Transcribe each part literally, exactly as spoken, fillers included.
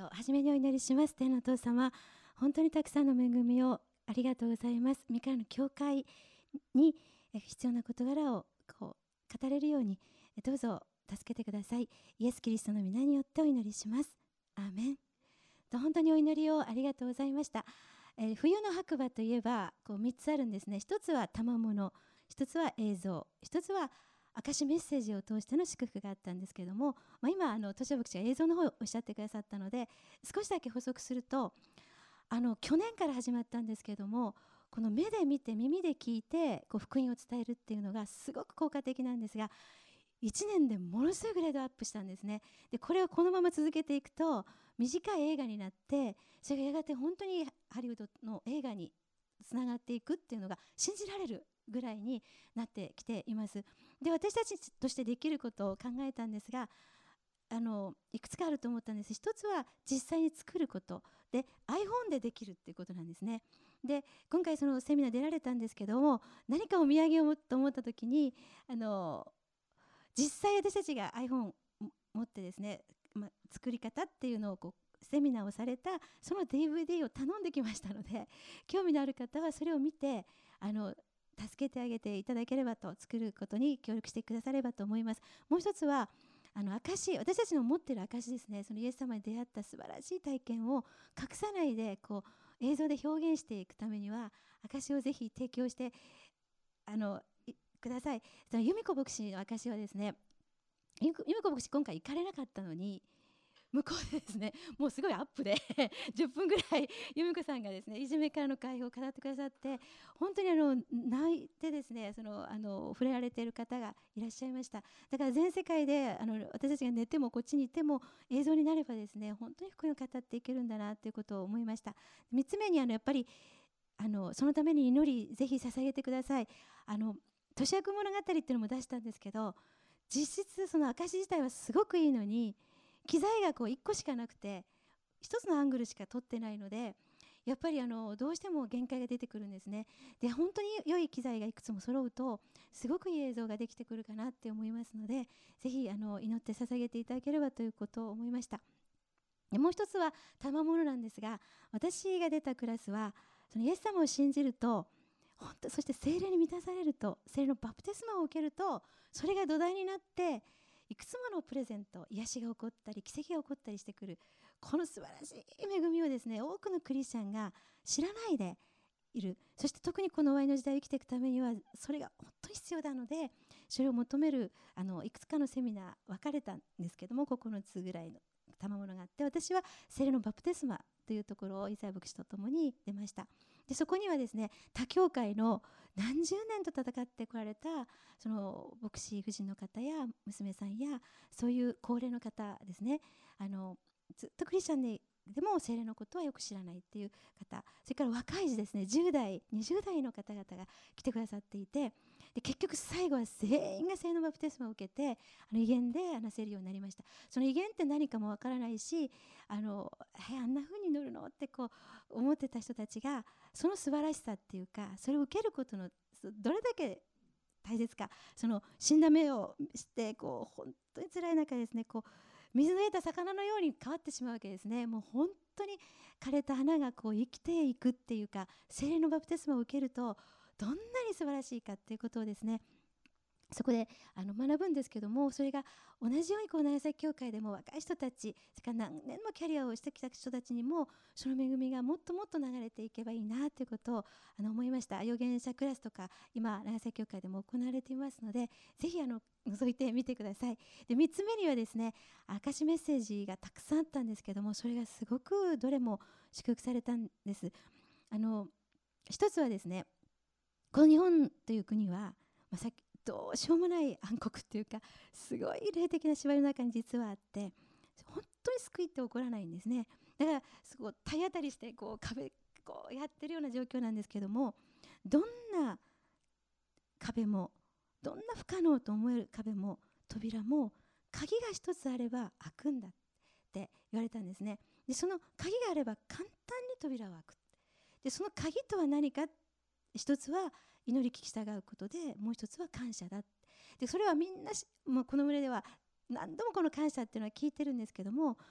と初めにお祈りします。天のお父様、本当にたくさんの恵みをありがとうございます。御からの教会に必要な事柄をこう語れるようにどうぞ助けてください。イエス・キリストの皆によってお祈りします。アーメン。本当にお祈りをありがとうございました。えー、冬の白馬といえばこうみっつあるんですね。一つは賜物、一つは映像、一つは証メッセージを通しての祝福があったんですけれども、まあ、今あのトシ牧師が映像の方をおっしゃってくださったので少しだけ補足すると、あの去年から始まったんですけれども、この目で見て耳で聞いてこう福音を伝えるっていうのがすごく効果的なんですが、いちねんでものすごいグレードアップしたんですね。でこれをこのまま続けていくと短い映画になって、それがやがて本当にハリウッドの映画につながっていくっていうのが信じられるぐらいになってきています。で私たちとしてできることを考えたんですが、あのいくつかあると思ったんです。一つは実際に作ることで iPhone でできるっていうことなんですね。で今回そのセミナー出られたんですけども、何かお土産をと思った時にあの実際私たちが iPhone 持ってですね、ま、作り方っていうのをこうセミナーをされたその ディーブイディー を頼んできましたので、興味のある方はそれを見てあの助けてあげていただければと、作ることに協力してくださればと思います。もう一つはあの証、私たちの持っている証ですね。そのイエス様に出会った素晴らしい体験を隠さないでこう映像で表現していくためには証をぜひ提供してあのください。その由美子牧師の証はですね、由美子牧師今回行かれなかったのに向こうでですね、もうすごいアップでじゅっぷんぐらい由美子さんがですねいじめからの解放を語ってくださって、本当にあの泣いてですね、そのあの触れられている方がいらっしゃいました。だから全世界であの私たちが寝てもこっちにいても映像になればですね、本当に福音を語っていけるんだなということを思いました。みっつめにあのやっぱりあのそのために祈りぜひ捧げてください。あの年明物語っていうのも出したんですけど、実質その証自体はすごくいいのに機材がこういっこしかなくてひとつのアングルしか撮ってないので、やっぱりあのどうしても限界が出てくるんですね。で本当に良い機材がいくつも揃うとすごくいい映像ができてくるかなって思いますので、ぜひあの祈って捧げていただければということを思いました。でもう一つは賜物なんですが、私が出たクラスはそのイエス様を信じると本当、そして聖霊に満たされると、聖霊のバプテスマを受けると、それが土台になっていくつものプレゼント、癒しが起こったり奇跡が起こったりしてくる、この素晴らしい恵みをですね、多くのクリスチャンが知らないでいる。そして特にこの終わりの時代を生きていくためにはそれが本当に必要なので、それを求めるあのいくつかのセミナー分かれたんですけども、ここのつぐらいの賜物があって、私は聖霊のバプテスマというところをイザヤ牧師とともに出ました。でそこにはですね、他教会の何十年と戦ってこられたその牧師夫人の方や娘さんやそういう高齢の方ですね、あのずっとクリスチャンででも聖霊のことはよく知らないっていう方、それから若い時ですね、じゅう代にじゅう代の方々が来てくださっていて、で結局最後は全員が聖霊のバプテスマを受けてあの威厳で話せるようになりました。その威厳って何かもわからないし、あのえあんな風に乗るのってこう思ってた人たちが、その素晴らしさっていうか、それを受けることのどれだけ大切か、その死んだ目をしてこう本当に辛い中ですね、こう水の得た魚のように変わってしまうわけですね。もう本当に枯れた花がこう生きていくっていうか、聖霊のバプテスマを受けるとどんなに素晴らしいかっていうことをですね、そこであの学ぶんですけども、それが同じようにこう長崎教会でも若い人たち、それから何年もキャリアをしてきた人たちにもその恵みがもっともっと流れていけばいいなということをあの思いました。預言者クラスとか今長崎教会でも行われていますので、ぜひあの覗いてみてください。でみっつめにはですね、証メッセージがたくさんあったんですけども、それがすごくどれも祝福されたんです。あの一つはですね、この日本という国は、まあ、さっきどうしようもない暗黒っていうか、すごい霊的な縛りの中に実はあって、本当に救いって起こらないんですね。だからすごい体当たりしてこう壁こうやってるような状況なんですけども、どんな壁もどんな不可能と思える壁も扉も鍵が一つあれば開くんだって言われたんですね。でその鍵があれば簡単に扉は開く。でその鍵とは何か、一つは祈り聞き従うことで、もう一つは感謝だ。でそれはみんなしもうこの群れでは何度もこの感謝っていうのは聞いてるんですけども、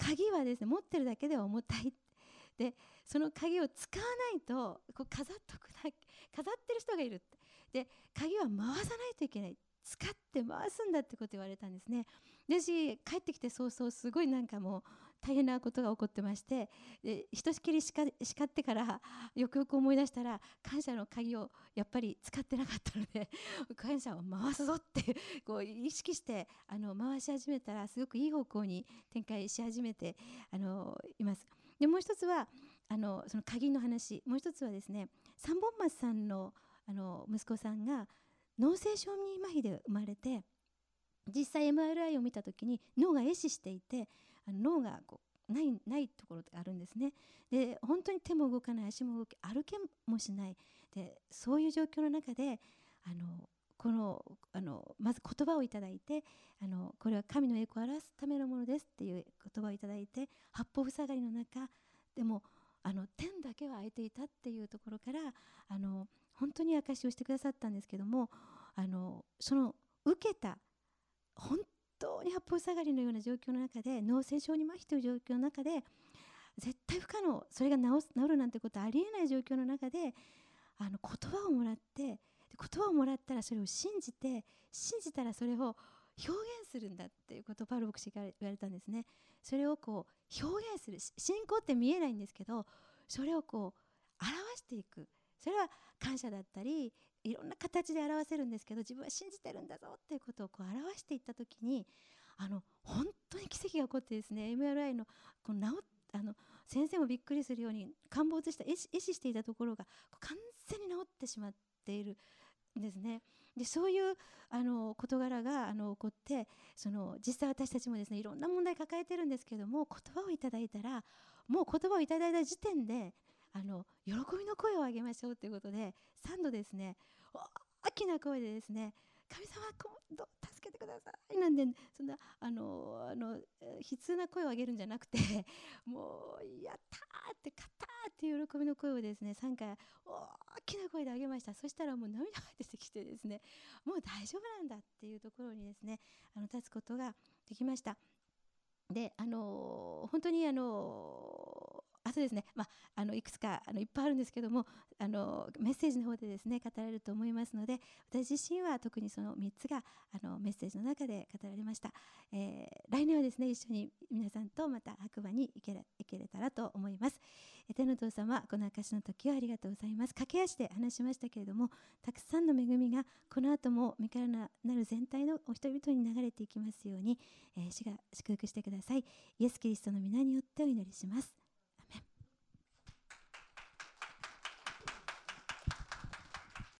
鍵はですね、持ってるだけでは重たい。でその鍵を使わないとこう飾っとくだ飾ってる人がいる。で鍵は回さないといけない、使って回すんだってこと言われたんですね。で私帰ってきて早々すごいなんかもう大変なことが起こってまして、でひとしきり叱叱ってからよくよく思い出したら、感謝の鍵をやっぱり使ってなかったので感謝を回すぞってこう意識してあの回し始めたら、すごくいい方向に展開し始めてあのいます。でもう一つはあのその鍵の話、もう一つはですね、三本松さんのあの息子さんが脳性小児麻痺で生まれて、実際 エムアールアイ を見た時に脳が壊死していて、あの脳がこうないないところがあるんですね。で本当に手も動かない、足も動き歩けもしない。でそういう状況の中であのこのあのまず言葉をいただいて、あのこれは神の栄光を表すためのものですっていう言葉をいただいて、八方塞がりの中でもあの天だけは開いていたっていうところから、あの本当に証しをしてくださったんですけども、あのその受けた本当に八方塞がりのような状況の中で、脳性小児麻痺という状況の中で絶対不可能、それが治す治るなんてことはありえない状況の中で、あの言葉をもらって、で言葉をもらったらそれを信じて、信じたらそれを表現するんだっていうことをパウロ牧師が言われたんですね。それをこう表現する、信仰って見えないんですけど、それをこう表していく。それは感謝だったりいろんな形で表せるんですけど、自分は信じてるんだぞっていうことをこう表していったときに、あの本当に奇跡が起こってですね、 エムアールアイ のこの治っあの先生もびっくりするように陥没した壊死壊死していたところがこう完全に治ってしまっているんですね。でそういうあの事柄があの起こって、その実際私たちもですねいろんな問題抱えてるんですけども、言葉をいただいたら、もう言葉をいただいた時点であの喜びの声を上げましょうということで、さんどですね大きな声でですね、神様こうどう助けてくださいなんで、そんなあのあの悲痛な声を上げるんじゃなくてもうやったーって勝ったーっていう喜びの声をですねさんかい大きな声で上げました。そしたらもう涙が出てきてですね、もう大丈夫なんだっていうところにですねあの立つことができました。であの本当にあのあそうですね、まあ、あのいくつかあのいっぱいあるんですけども、あのメッセージの方でですね語られると思いますので、私自身は特にそのみっつがあのメッセージの中で語られました。えー、来年はですね一緒に皆さんとまた白馬に行けれ、行けれたらと思います。え天のお父様、この証の時をありがとうございます。駆け足で話しましたけれども、たくさんの恵みがこの後も身からなる全体のお人々に流れていきますように、えー、主が祝福してください。イエス・キリストの皆によってお祈りします。